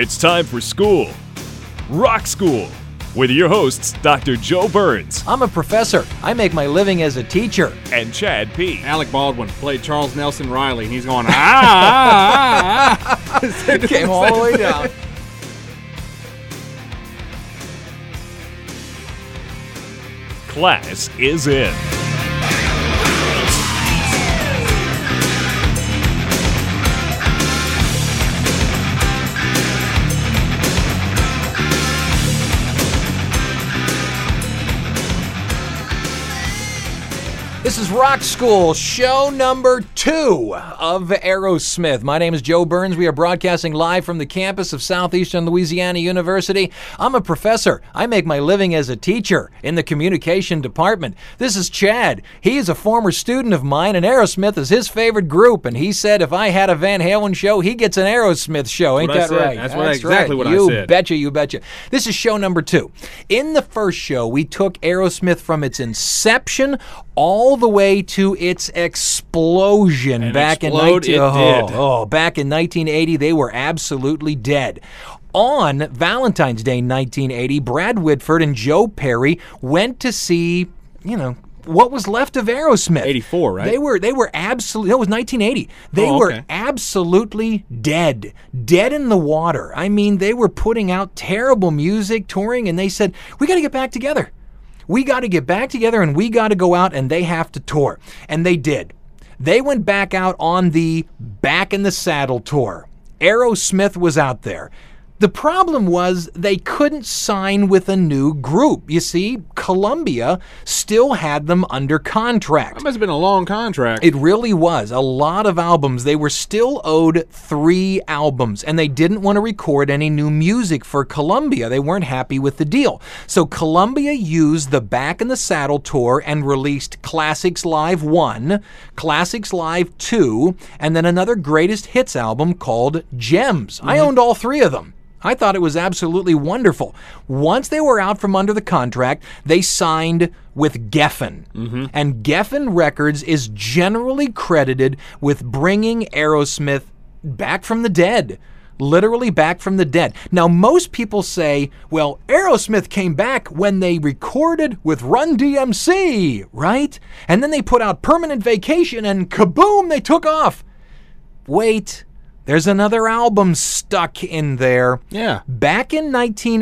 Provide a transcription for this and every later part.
It's time for school. Rock School. With your hosts, Dr. Joe Burns. I'm a professor. I make my living as a teacher. And Chad P. Alec Baldwin played Charles Nelson Riley, and he's going, Came all the way down. Class is in. This is Rock School, show number 2 of Aerosmith. My name is Joe Burns. We are broadcasting live from the campus of Southeastern Louisiana University. I'm a professor. I make my living as a teacher in the communication department. This is Chad. He is a former student of mine, and Aerosmith is his favorite group. And he said if I had a Van Halen show, he gets an Aerosmith show. Ain't that right? That's exactly what I said. You betcha. This is show number 2. In the first show, we took Aerosmith from its inception all the way to its explosion and back in 1980. They were absolutely dead. On Valentine's Day 1980, Brad Whitford and Joe Perry went to see, what was left of Aerosmith. 84, right? They were absolutely, it was 1980. They were absolutely dead in the water. I mean, they were putting out terrible music, touring, and they said, we got to get back together. We got to get back together and we got to go out and they have to tour. And they did. They went back out on the Back in the Saddle tour. Aerosmith was out there. The problem was they couldn't sign with a new group. You see, Columbia still had them under contract. That must have been a long contract. It really was. A lot of albums. They were still owed 3 albums, and they didn't want to record any new music for Columbia. They weren't happy with the deal. So Columbia used the Back in the Saddle tour and released Classics Live 1, Classics Live 2, and then another greatest hits album called Gems. I owned all 3 of them. I thought it was absolutely wonderful. Once they were out from under the contract, they signed with Geffen. And Geffen Records is generally credited with bringing Aerosmith back from the dead. Literally back from the dead. Now, most people say, well, Aerosmith came back when they recorded with Run DMC, right? And then they put out Permanent Vacation and kaboom, they took off. Wait. There's another album stuck in there. Yeah. Back in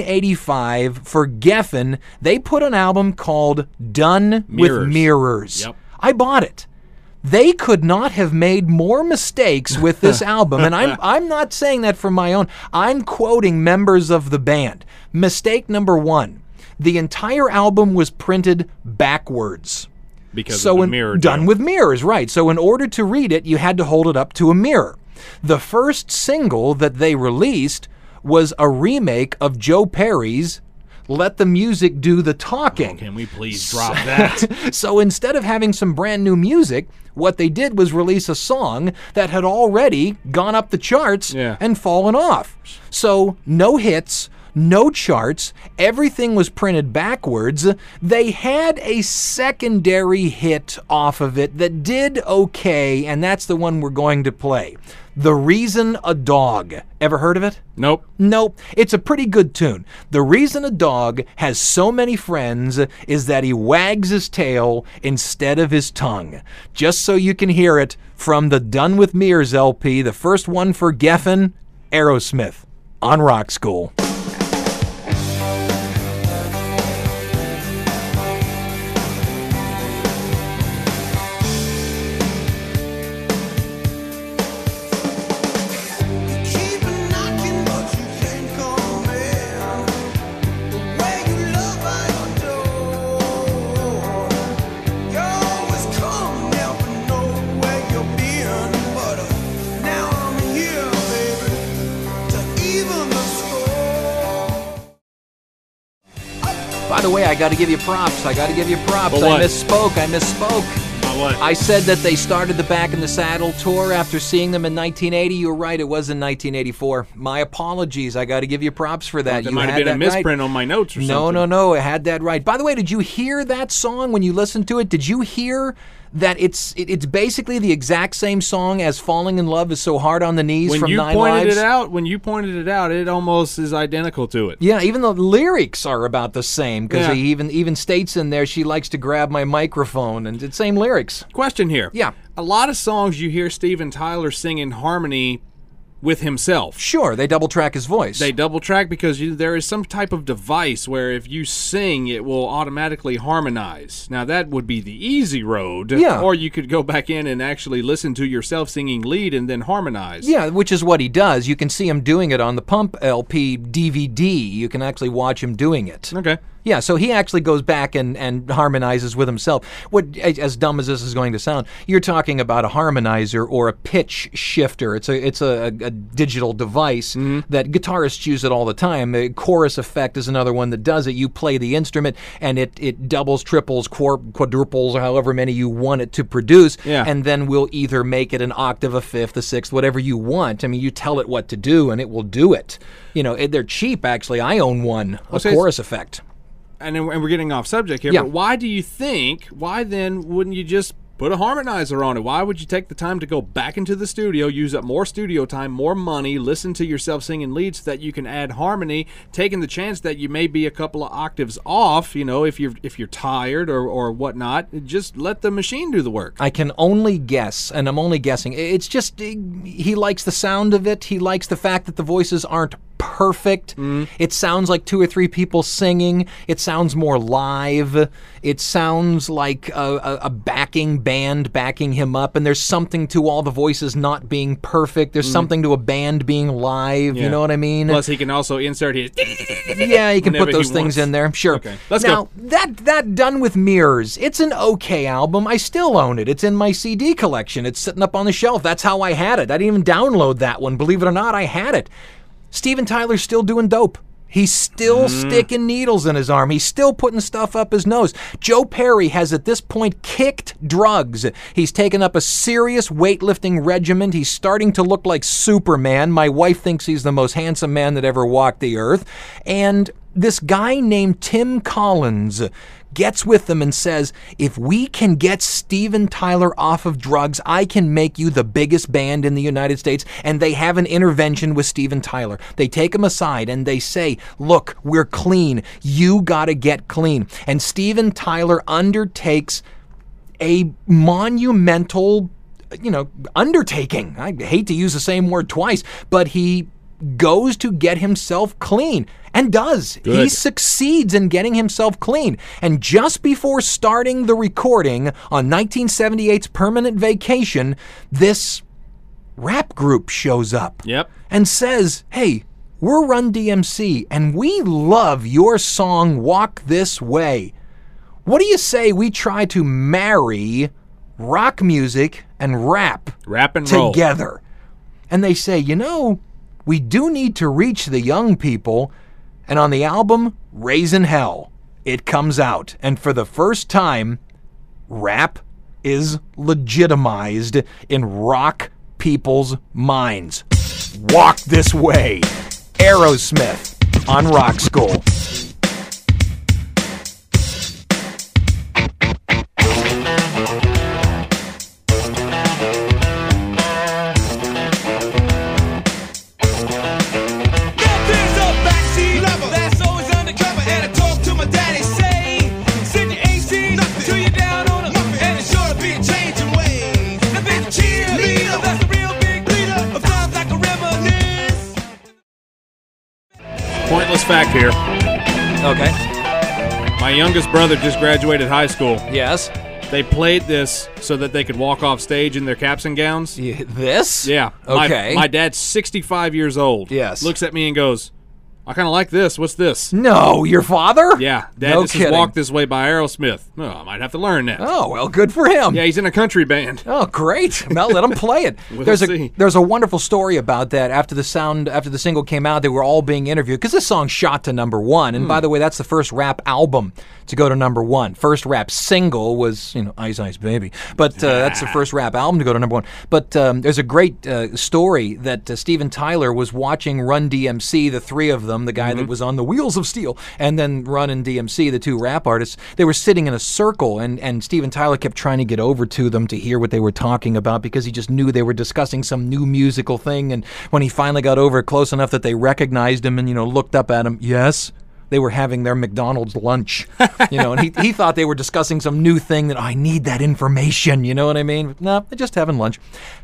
1985, for Geffen, they put an album called Done with Mirrors. Yep. I bought it. They could not have made more mistakes with this album, and I'm not saying that from my own. I'm quoting members of the band. Mistake number 1, the entire album was printed backwards. Because of the mirror deal. Done with Mirrors, right. So in order to read it, you had to hold it up to a mirror. The first single that they released was a remake of Joe Perry's Let the Music Do the Talking. Can we please drop that? So instead of having some brand new music, what they did was release a song that had already gone up the charts and fallen off. So no hits, no charts, everything was printed backwards. They had a secondary hit off of it that did okay, and that's the one we're going to play. The Reason a Dog. Ever heard of it? Nope. It's a pretty good tune. The reason a dog has so many friends is that he wags his tail instead of his tongue. Just so you can hear it from the Done with Mirrors LP, the first one for Geffen, Aerosmith, on Rock School. By the way, I got to give you props. I misspoke. What? I said that they started the Back in the Saddle tour after seeing them in 1980. You were right. It was in 1984. My apologies. I got to give you props for that. There might have been a misprint on my notes or something. No. I had that right. By the way, did you hear that song when you listened to it? Did you hear that it's basically the exact same song as Falling in Love Is So Hard on the Knees from Nine Lives. When you pointed it out, it almost is identical to it. Yeah, even the lyrics are about the same, because he even states in there, she likes to grab my microphone, and it's same lyrics. Question here. Yeah. A lot of songs you hear Steven Tyler sing in harmony with himself. Sure, they double track his voice. They double track because there is some type of device where if you sing, it will automatically harmonize. Now, that would be the easy road. Yeah. Or you could go back in and actually listen to yourself singing lead and then harmonize. Yeah, which is what he does. You can see him doing it on the Pump LP DVD. You can actually watch him doing it. Okay. Yeah, so he actually goes back and harmonizes with himself. What, as dumb as this is going to sound, you're talking about a harmonizer or a pitch shifter. It's a digital device that guitarists use it all the time. A chorus effect is another one that does it. You play the instrument and it doubles, triples, quadruples, or however many you want it to produce, and then we'll either make it an octave, a fifth, a sixth, whatever you want. I mean, you tell it what to do and it will do it. You know, they're cheap, actually. I own one, a chorus effect. And we're getting off subject here, but why then wouldn't you just put a harmonizer on it? Why would you take the time to go back into the studio, use up more studio time, more money, listen to yourself singing leads so that you can add harmony, taking the chance that you may be a couple of octaves off, you know, if you're tired or whatnot, just let the machine do the work. I can only guess, and I'm only guessing. It's just he likes the sound of it. He likes the fact that the voices aren't perfect. It sounds like 2 or 3 people singing. It sounds more live. It sounds like a backing band backing him up, and there's something to all the voices not being perfect. There's something to a band being live. You know what I mean? Plus, he can also insert his... Yeah, he can put those things in there. Sure. Okay, let's go. Now, that Done with Mirrors, it's an okay album. I still own it. It's in my CD collection. It's sitting up on the shelf. That's how I had it. I didn't even download that one. Believe it or not, I had it. Steven Tyler's still doing dope. He's still sticking needles in his arm. He's still putting stuff up his nose. Joe Perry has at this point kicked drugs. He's taken up a serious weightlifting regimen. He's starting to look like Superman. My wife thinks he's the most handsome man that ever walked the earth. And this guy named Tim Collins gets with them and says, if we can get Steven Tyler off of drugs, I can make you the biggest band in the United States. And they have an intervention with Steven Tyler. They take him aside and they say, look, we're clean. You gotta get clean. And Steven Tyler undertakes a monumental, undertaking. I hate to use the same word twice, but he goes to get himself clean. And does. Good. He succeeds in getting himself clean. And just before starting the recording on 1978's Permanent Vacation, this rap group shows up. Yep. And says, hey, we're Run DMC, and we love your song, Walk This Way. What do you say we try to marry rock music and rap and roll together? And they say, we do need to reach the young people. And on the album, Raising Hell, it comes out. And for the first time, rap is legitimized in rock people's minds. Walk This Way. Aerosmith on Rock School. Pointless fact here. Okay. My youngest brother just graduated high school. Yes. They played this so that they could walk off stage in their caps and gowns. This? Yeah. Okay. My dad's 65 years old. Yes. Looks at me and goes, I kind of like this. What's this? No, your father? Yeah. Dad, no this kidding. is Walk This Way by Aerosmith. Oh, I might have to learn that. Oh, well, good for him. Yeah, he's in a country band. Oh, great. Well, let him play it. There's a wonderful story about that. After the single came out, they were all being interviewed because this song shot to number 1. And by the way, that's the first rap album to go to number 1. First rap single was, Ice Ice Baby. But that's the first rap album to go to number 1. But there's a great story that Steven Tyler was watching Run DMC, the three of them, them, the guy that was on the Wheels of Steel, and then Run and DMC, the two rap artists, they were sitting in a circle, and Steven Tyler kept trying to get over to them to hear what they were talking about because he just knew they were discussing some new musical thing. And when he finally got over close enough that they recognized him and, looked up at him, yes, they were having their McDonald's lunch, and he thought they were discussing some new thing that, I need that information, you know what I mean? No, they're just having lunch.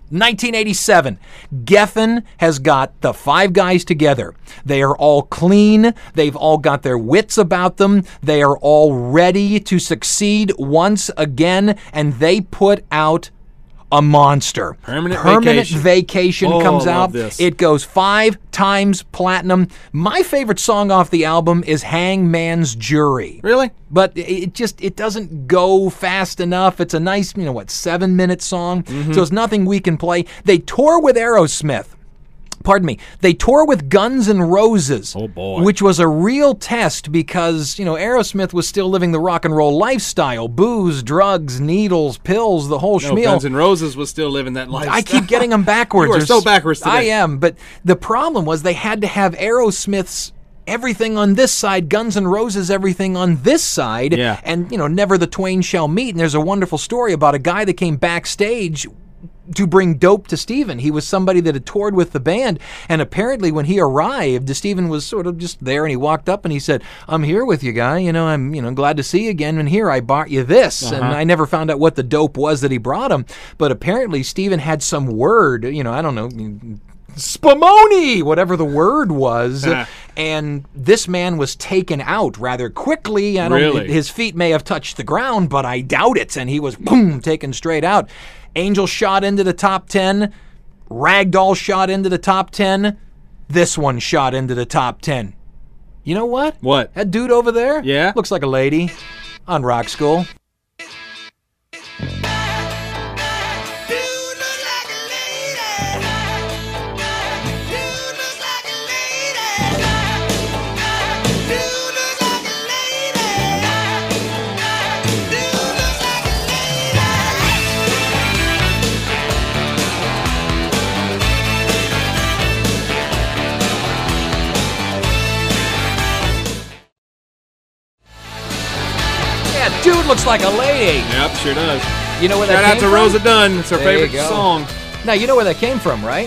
1987, Geffen has got the five guys together. They are all clean. They've all got their wits about them. They are all ready to succeed once again, and they put out a monster. Permanent Vacation comes out. This. It goes 5 times platinum. My favorite song off the album is Hangman's Jury. Really? But it doesn't go fast enough. It's a nice, 7-minute song. So it's nothing we can play. They tour with Aerosmith. Pardon me. They tour with Guns N' Roses. Oh, boy. Which was a real test because, Aerosmith was still living the rock and roll lifestyle. Booze, drugs, needles, pills, the whole schmeal. Guns N' Roses was still living that lifestyle. I keep getting them backwards. You are so backwards today. I am. But the problem was they had to have Aerosmith's everything on this side, Guns N' Roses everything on this side. Yeah. And, never the twain shall meet. And there's a wonderful story about a guy that came backstage to bring dope to Steven. He was somebody that had toured with the band, and apparently when he arrived, Steven was sort of just there, and he walked up and he said, I'm here with you, guy. I'm glad to see you again, and here, I bought you this. And I never found out what the dope was that he brought him, but apparently Steven had some word, I don't know, Spumoni, whatever the word was, and this man was taken out rather quickly. Really? His feet may have touched the ground, but I doubt it, and he was, boom, taken straight out. Angel shot into the top 10. Ragdoll shot into the top 10. This one shot into the top 10. You know what? What? That dude over there? Yeah? Looks like a lady on Rock School. Dude looks like a lady. Yep, sure does. You know where that Shout came out to from? Rosa Dunn. It's her There you favorite go. song. Now, you know where that came from, right?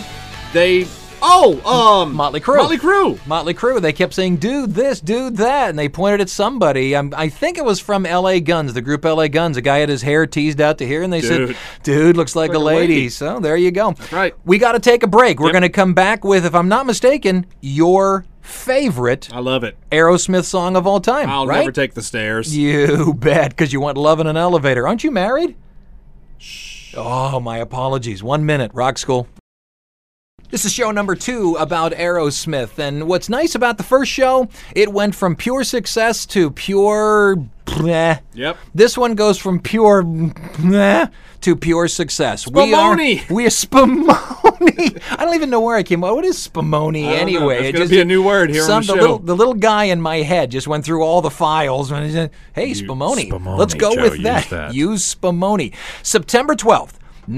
Motley Crue. Motley Crue. They kept saying, dude this, dude that, and they pointed at somebody. I think it was from L.A. Guns, the group L.A. Guns. A guy had his hair teased out to here, and they said, dude looks like a lady. So there you go. That's right. We got to take a break. We're going to come back with, if I'm not mistaken, your favorite I love it. Aerosmith song of all time, I'll right? never take the stairs. You bet, because you want love in an elevator. Aren't you married? Shh. Oh, my apologies. 1 minute, Rock School. This is show number 2 about Aerosmith, and what's nice about the first show, it went from pure success to pure bleh. Yep. This one goes from pure bleh to pure success. Spumoni! We are Spumoni! I don't even know where I came up. What is Spumoni anyway? It's going to be a new word here on the show. The little guy in my head just went through all the files and he said, hey, Spumoni. Let's go Joe, with that. Use Spumoni. September 12th,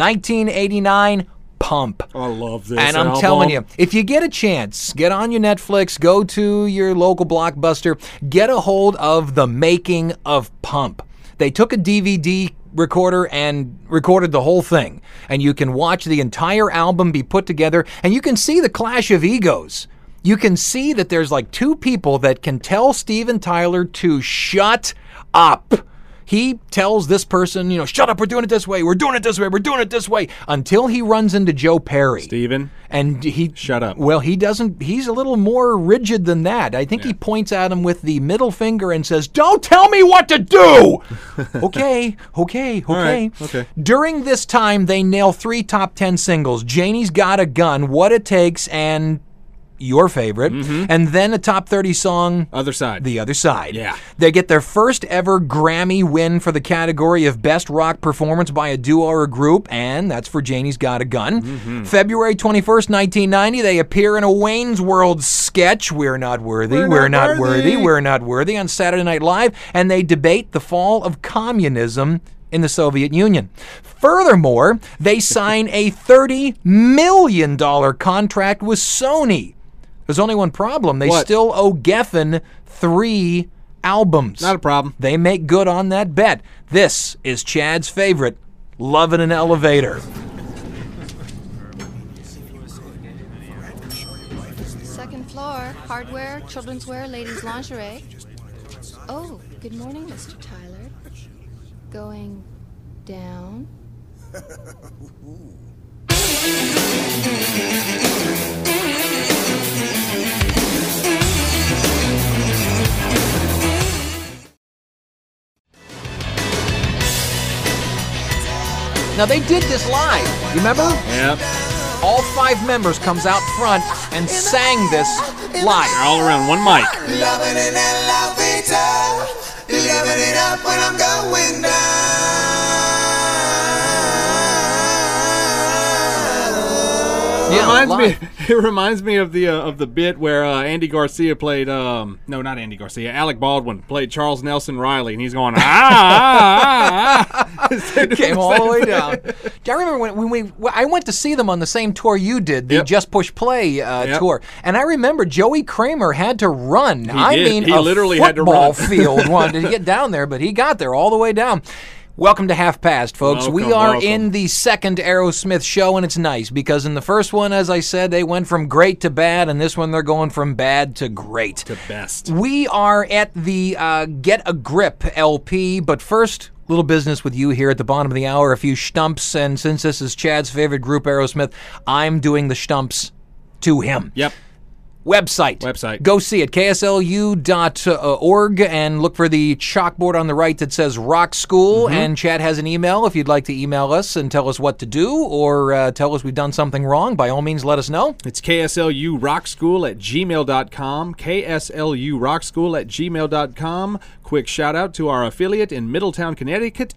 1989, Pump. I love this And I'm album. telling you, if you get a chance, get on your Netflix, go to your local Blockbuster, get a hold of The Making of Pump. They took a DVD recorder and recorded the whole thing. And you can watch the entire album be put together, and you can see the clash of egos. You can see that there's like two people that can tell Steven Tyler to shut up. He tells this person, shut up, we're doing it this way, we're doing it this way, we're doing it this way, until he runs into Joe Perry. Steven, and he shut up. Well, he doesn't, he's a little more rigid than that. I think he points at him with the middle finger and says, don't tell me what to do! Okay. Right, okay. During this time, they nail 3 top 10 singles, Janie's Got a Gun, What It Takes, and your favorite, and then a top 30 song, Other Side. The Other Side. Yeah. They get their first ever Grammy win for the category of Best Rock Performance by a Duo or a Group, and that's for Janie's Got a Gun. February 21st, 1990, they appear in a Wayne's World sketch, We're Not Worthy, We're Not Worthy, We're Not Worthy, on Saturday Night Live, and they debate the fall of communism in the Soviet Union. Furthermore, they sign a $30 million contract with Sony. There's only one problem. They What? still owe Geffen 3 albums. Not a problem. They make good on that bet. This is Chad's favorite, Love in an Elevator. Second floor, hardware, children's wear, ladies' lingerie. Oh, good morning, Mr. Tyler. Going down. Now, they did this live. You remember? Yep. All 5 members comes out front and sang this live. They're all around one mic. Loving in elevator, living it up when I'm going down. Yeah, It reminds me of the bit where Andy Garcia played no, not Andy Garcia, Alec Baldwin played Charles Nelson Riley, and he's going Came all the way down. I remember when I went to see them on the same tour you did, the Yep. Just Push Play tour, and I remember Joey Kramer had to run. He A literally had to run. football field wanted to get down there, but he got there all the way down. Welcome to Half Past, folks. We are in the second Aerosmith show, and it's nice because in the first one, as I said, they went from great to bad, and this one they're going from bad to great. To best. We are at the Get a Grip LP, but first, little business with you here at the bottom of the hour, a few stumps, and since this is Chad's favorite group, Aerosmith, I'm doing the stumps to him. Yep. Website. Go see it, kslu.org, and look for the chalkboard on the right that says Rock School. And Chad has an email. If you'd like to email us and tell us what to do or tell us we've done something wrong, by all means, let us know. It's kslurockschool@gmail.com, kslurockschool@gmail.com. Quick shout out to our affiliate in Middletown, Connecticut,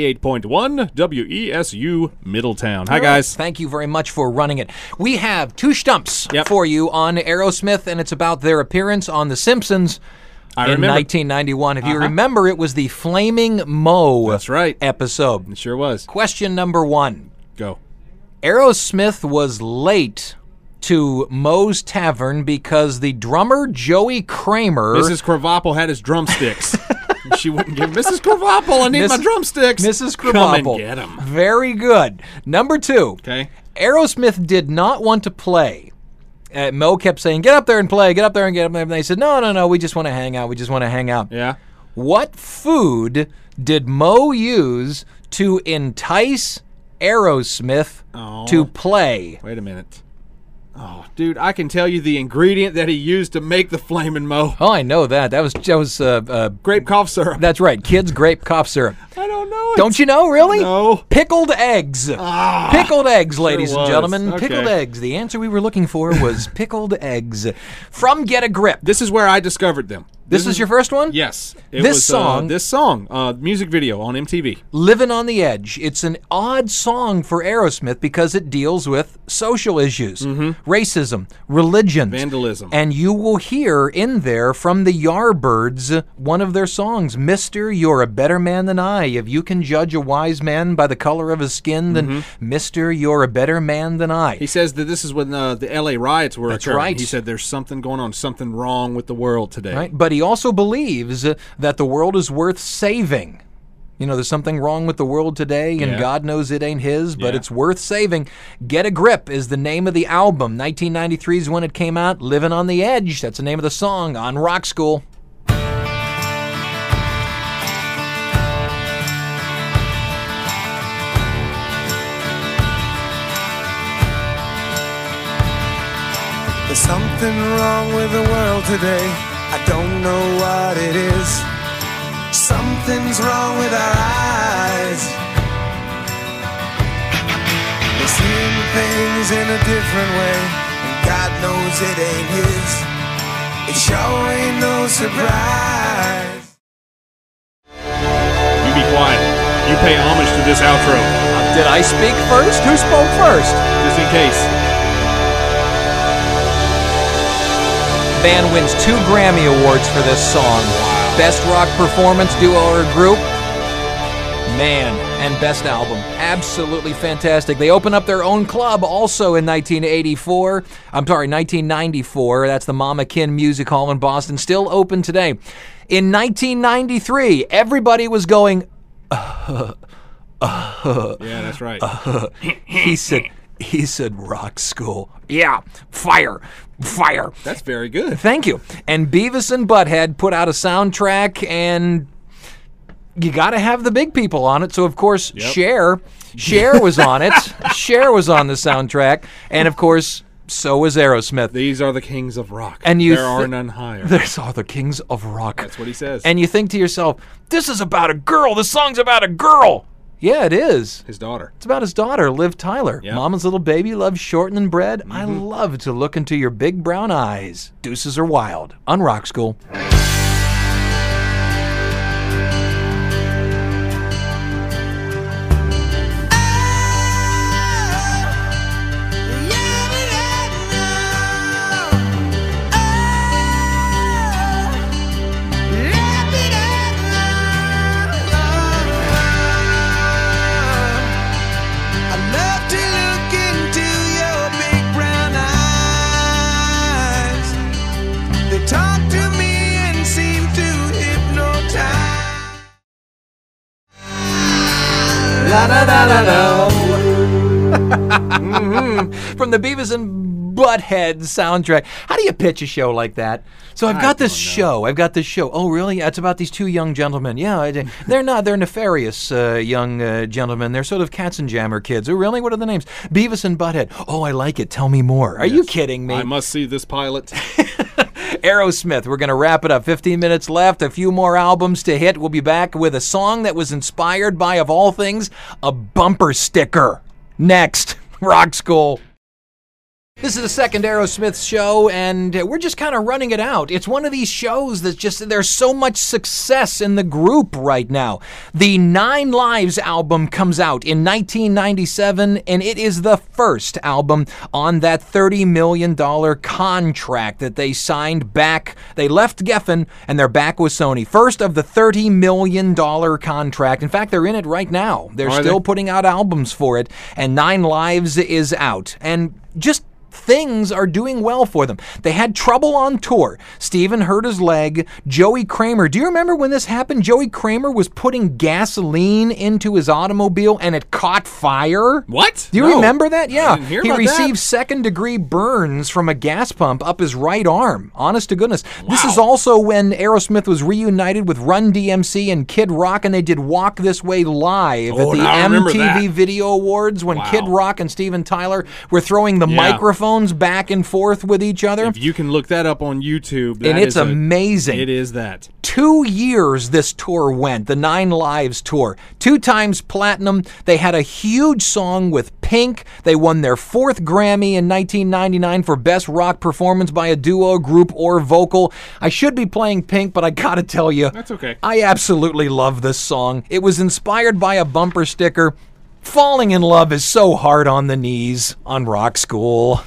88.1 WESU Middletown. Hi, guys. Thank you very much for running it. We have 2 stumps Yep. for you on Aerosmith, and it's about their appearance on The Simpsons in remember. 1991. If you remember, it was the Flaming Moe That's right. episode. It sure was. Question number 1. Go. Aerosmith was late to Moe's Tavern because the drummer Joey Kramer... Mrs. Krabappel had his drumsticks. She wouldn't give Mrs. Krabappel, I need my drumsticks. Mrs. Krabappel. Come and get them. Very good. Number 2. Okay. Aerosmith did not want to play. Moe kept saying, get up there and play, get up there and get up there. And they said, no, we just want to hang out. Yeah. What food did Moe use to entice Aerosmith to play? Wait a minute. Oh, dude, I can tell you the ingredient that he used to make the Flamin' Moe. Oh, I know that. That was Grape cough syrup. That's right, kids' grape cough syrup. I don't know it. Don't you know, really? No. Pickled eggs. Pickled eggs, ladies and was. gentlemen. Okay. Pickled eggs. The answer we were looking for was pickled eggs. From Get a Grip. This is where I discovered them. This is your first one? Yes. This song- This song, music video on MTV. Livin' on the Edge. It's an odd song for Aerosmith because it deals with social issues, racism, religion, Vandalism. And you will hear in there from the Yardbirds one of their songs, Mister, You're a Better Man Than I. If you can judge a wise man by the color of his skin, then Mister, You're a Better Man Than I. He says that this is when the LA riots were That's occurring. right. He said there's something going on, something wrong with the world today. Right? But he also believes that the world is worth saving. You know, there's something wrong with the world today, and Yeah. God knows it ain't his, but Yeah. it's worth saving. Get a Grip is the name of the album. 1993 is when it came out. Living on the Edge, that's the name of the song on Rock School. There's something wrong with the world today. I don't know what it is. Something's wrong with our eyes. We're seeing things in a different way, and God knows it ain't his. It sure ain't no surprise. You be quiet. You pay homage to this outro, Did I speak first? Who spoke first? just in case. Band wins 2 Grammy Awards for this song. Best rock performance, duo, or group. Man, and best album. Absolutely fantastic. They open up their own club also in 1994. That's the Mama Kin Music Hall in Boston, still open today. In 1993, everybody was going, Yeah, that's right. He said rock school. Yeah, fire. That's very good. Thank you. And Beavis and Butthead put out a soundtrack, and you got to have the big people on it. So, of course, Cher was on it. Cher was on the soundtrack. And, of course, so was Aerosmith. These are the kings of rock. And there are none higher. These are the kings of rock. That's what he says. And you think to yourself, this is about a girl. This song's about a girl. Yeah, it is. His daughter. It's about his daughter, Liv Tyler. Yep. Mama's little baby loves shortening bread. I love to look into your big brown eyes. Deuces Are Wild on Rock School. From the Beavis and Butthead soundtrack. How do you pitch a show like that? So I've got this show. Oh, really? It's about these two young gentlemen. Yeah, they're not. They're nefarious young gentlemen. They're sort of Katzenjammer kids. Oh, really? What are the names? Beavis and Butthead. Oh, I like it. Tell me more. Are you kidding me? I must see this pilot. Aerosmith. We're going to wrap it up. 15 minutes left. A few more albums to hit. We'll be back with a song that was inspired by, of all things, a bumper sticker. Next, Rock School. This is the second Aerosmith show, and we're just kind of running it out. It's one of these shows that's just, there's so much success in the group right now. The Nine Lives album comes out in 1997, and it is the first album on that $30 million contract that they signed back. They left Geffen, and they're back with Sony. First of the $30 million contract. In fact, they're in it right now. They're still putting out albums for it, and Nine Lives is out. And just things are doing well for them. They had trouble on tour. Steven hurt his leg. Joey Kramer. Do you remember when this happened? Joey Kramer was putting gasoline into his automobile and it caught fire. What? Do you remember that? Yeah. I didn't hear he about received that. second-degree burns from a gas pump up his right arm. Honest to goodness. Wow. This is also when Aerosmith was reunited with Run DMC and Kid Rock, and they did Walk This Way live at the MTV Video Awards when Kid Rock and Steven Tyler were throwing the microphones back and forth with each other. If you can look that up on YouTube, and it's amazing. It is that. 2 years this tour went, the Nine Lives tour. 2 times platinum. They had a huge song with Pink. They won their 4th Grammy in 1999 for Best Rock Performance by a Duo, Group, or Vocal. I should be playing Pink, but I gotta tell you, that's okay. I absolutely love this song. It was inspired by a bumper sticker. Falling in love is so hard on the knees on Rock School.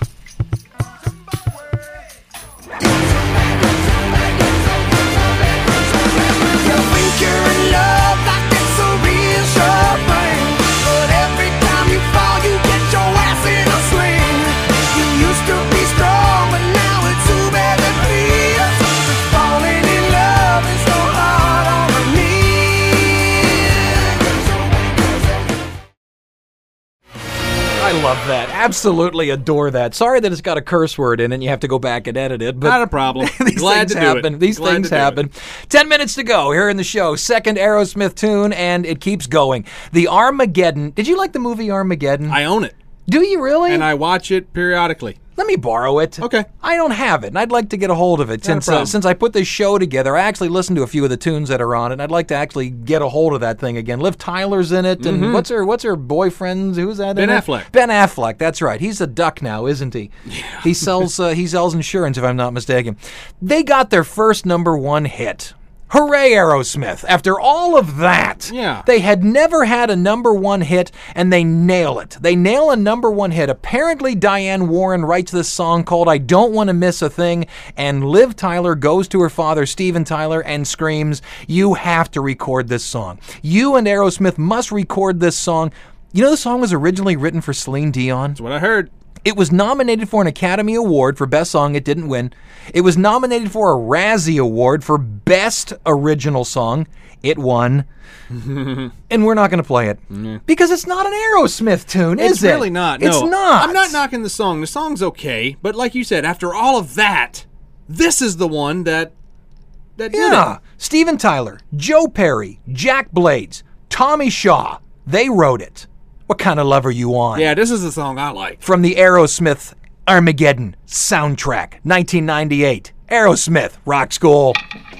I love that. Absolutely adore that. Sorry that it's got a curse word in it and you have to go back and edit it. But not a problem. These Glad things to happen. do it. These Glad things to do happen. 10 minutes to go here in the show. Second Aerosmith tune, and it keeps going. The Armageddon. Did you like the movie Armageddon? I own it. Do you really? And I watch it periodically. Let me borrow it. Okay. I don't have it, and I'd like to get a hold of it. Since I put this show together, I actually listened to a few of the tunes that are on it, and I'd like to actually get a hold of that thing again. Liv Tyler's in it, and what's her boyfriend? Who's that? Ben Affleck. Ben Affleck, that's right. He's a duck now, isn't he? Yeah. He sells insurance, if I'm not mistaken. They got their first #1 hit. Hooray, Aerosmith. After all of that, they had never had a number one hit, and they nail it. They nail a number one hit. Apparently, Diane Warren writes this song called I Don't Want to Miss a Thing, and Liv Tyler goes to her father, Steven Tyler, and screams, you have to record this song. You and Aerosmith must record this song. You know the song was originally written for Celine Dion? That's what I heard. It was nominated for an Academy Award for Best Song. It didn't win. It was nominated for a Razzie Award for Best Original Song. It won. And we're not going to play it. Because it's not an Aerosmith tune, is it? It's really not. No. It's not. I'm not knocking the song. The song's okay. But like you said, after all of that, this is the one that did it. Steven Tyler, Joe Perry, Jack Blades, Tommy Shaw. They wrote it. What kind of love are you on? Yeah, this is the song I like. From the Aerosmith Armageddon soundtrack, 1998. Aerosmith, Rock School.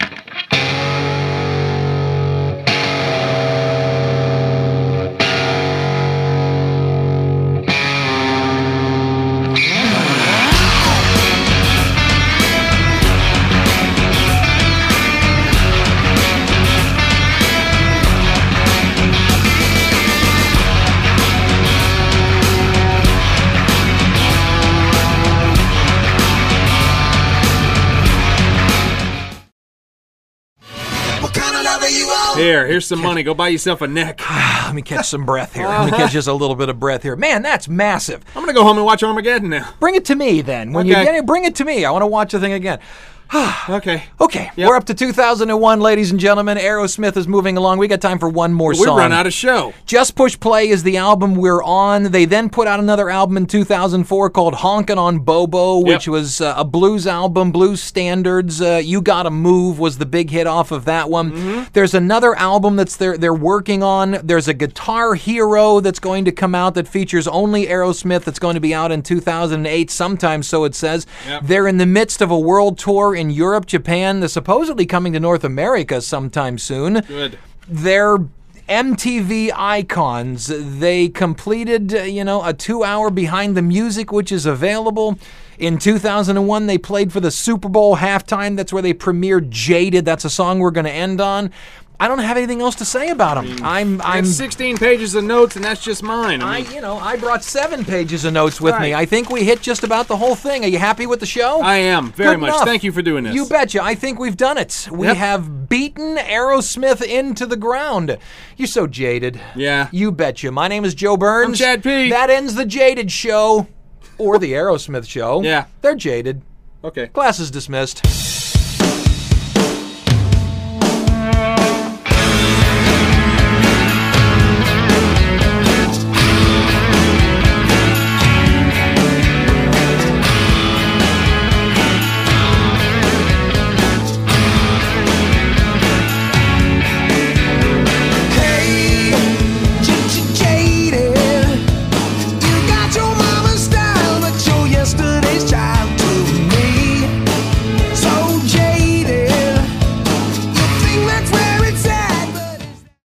Here's some money. Go buy yourself a neck. Let me catch some breath here. Let me catch just a little bit of breath here. Man, that's massive. I'm going to go home and watch Armageddon now. Bring it to me then. When you get it, bring it to me. I want to watch the thing again. Okay. Yep. We're up to 2001, ladies and gentlemen. Aerosmith is moving along. We got time for one more song. We run out of show. Just Push Play is the album we're on. They then put out another album in 2004 called Honkin' on Bobo, which was a blues album, blues standards. You Gotta Move was the big hit off of that one. Mm-hmm. There's another album that's they're working on. There's a Guitar Hero that's going to come out that features only Aerosmith. That's going to be out in 2008 sometime, so it says. Yep. They're in the midst of a world tour in Europe, Japan. They're supposedly coming to North America sometime soon. Good. They're MTV icons. They completed, a 2-hour Behind the Music, which is available. In 2001, they played for the Super Bowl halftime. That's where they premiered Jaded. That's a song we're going to end on. I don't have anything else to say about them. I'm 16 pages of notes, and that's just mine. I brought 7 pages of notes with me. I think we hit just about the whole thing. Are you happy with the show? I am, very much. Thank you for doing this. You betcha. I think we've done it. We have beaten Aerosmith into the ground. You're so jaded. Yeah. You betcha. My name is Joe Burns. I'm Chad P. That ends the Jaded Show. Or the Aerosmith Show. Yeah. They're jaded. Okay. Class is dismissed.